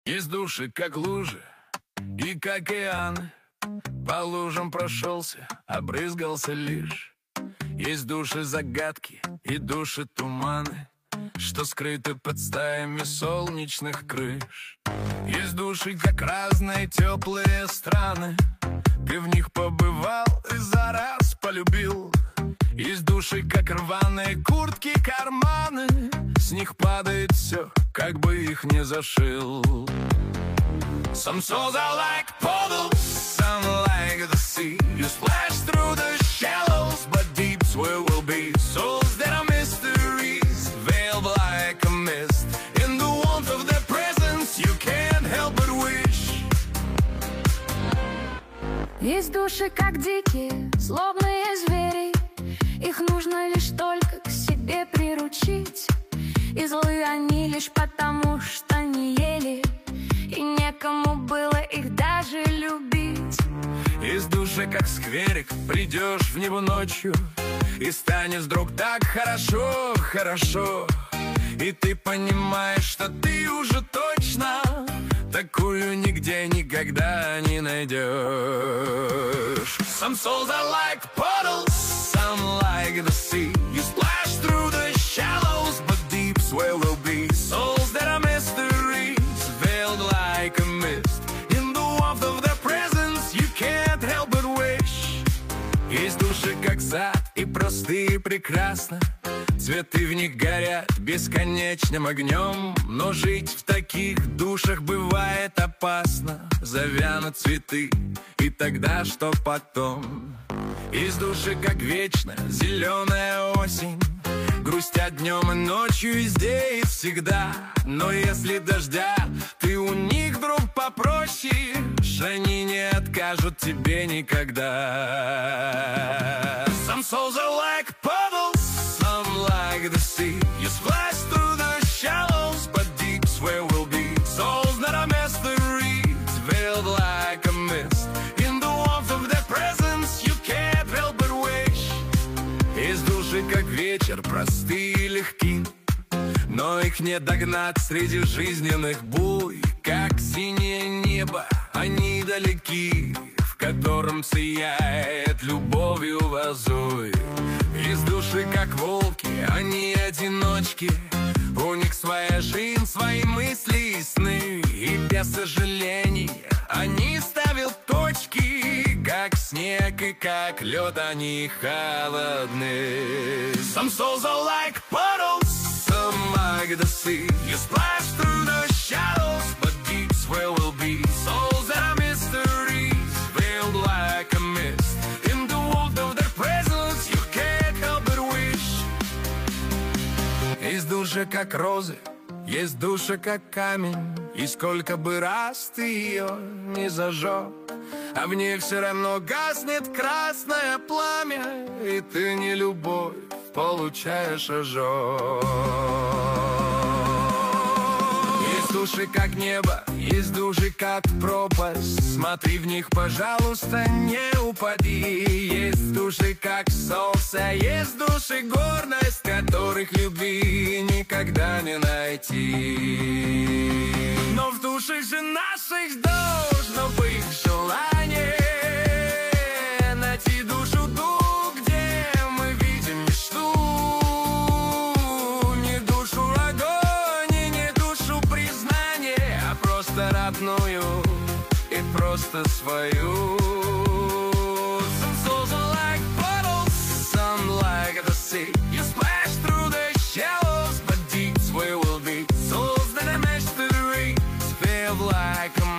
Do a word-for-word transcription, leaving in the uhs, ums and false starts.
Есть души, как лужи и как океаны. По лужам прошелся, обрызгался лишь. Есть души загадки и души туманы, что скрыты под стаями солнечных крыш. Есть души, как разные теплые страны. Ты в них побывал и за раз полюбил. Есть души, как рваные куртки, карманы. С них падает все, как бы их не зашил. Some souls are like puddles, some like the sea. You splash through the shallows, but deeps where will be. Souls that are mysteries, veiled like a mist. In the warmth of their presence, you can't help but wish. Есть души, как дикие, злобные звери. Их нужно лишь только к себе приручить. И злы они лишь потому, что не ели, и некому было их даже любить. Из души, как скверик, придешь в него ночью, и станет вдруг так хорошо, хорошо. И ты понимаешь, что ты уже точно такую нигде никогда не найдешь. Some souls are like puddles, some like the sea. You splash through the shallows, but deeps where will be. Souls that are mysteries, veiled like a mist. In the warmth of their presence, you can't help but wish. Есть души, как сад, и простые, и прекрасно. Цветы в них горят бесконечным огнем. Но жить в таких душах бывает опасно. Завянут цветы, и тогда что потом? Из души, как вечно зеленая осень, грустят днем и ночью, везде и всегда. Но если дождя ты у них, друг, попросишь, они не откажут тебе никогда. Some souls are like puddles, some like the sea. You splash through the shallows, but deeps where will be. Souls that are mysteries, veiled like a mist. In the warmth of their presence, you can't help but wish. Есть души, как вечер, простые и легки, но их не догнать среди жизненных буй. Как синее небо, они далеки, в котором сияет любовью лазурь. Из души, как волки, они одиночки. У них своя жизнь, свои мысли и сны. И без сожалений они ставят точки. Как снег и как лед, они холодны. Some souls are like puddles, some like the sea. You splash through the shallows, but deeps where will be. Souls that are mysteries, veiled like a mist. In the warmth of their presence, you can't help but wish. Есть души, как розы, есть душа, как камень. И сколько бы раз ты ее не зажег, а в ней все равно гаснет красное пламя, и ты не любовь получаешь ожог. Есть души, как небо, есть души, как пропасть. Смотри в них, пожалуйста, не упади. Есть души, как солнце, есть души, гордость, которых любви никогда не найти. Но в душе же наших должно быть желание найти душу ту, где мы видим мечту. Не душу огонь и не душу признания, а просто родную и просто свою. Some souls are like puddles, some like the sea. You splash through the shallows, but deeps where will be. Souls that are mysteries, veiled like a